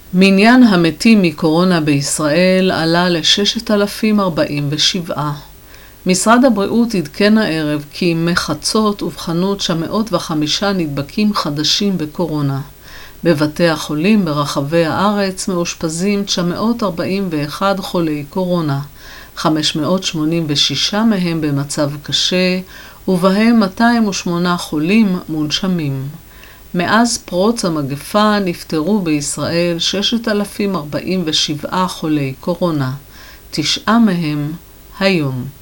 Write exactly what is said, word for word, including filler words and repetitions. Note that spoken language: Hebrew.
מניין המתים מקורונה בישראל עלה ל-ששת אלפים ארבעים ושבע. משרד הבריאות עדכן הערב כי מחצות ובחנו תשע מאות וחמישה נדבקים חדשים בקורונה. בבתי החולים ברחבי הארץ מאושפזים תשע מאות ארבעים ואחד חולי קורונה, חמש מאות שמונים ושישה מהם במצב קשה, ובהם מאתיים ושמונה חולים מונשמים. מאז פרוץ המגפה נפטרו בישראל ששת אלפים ארבעים ושבע חולי קורונה, תשעה מהם היום.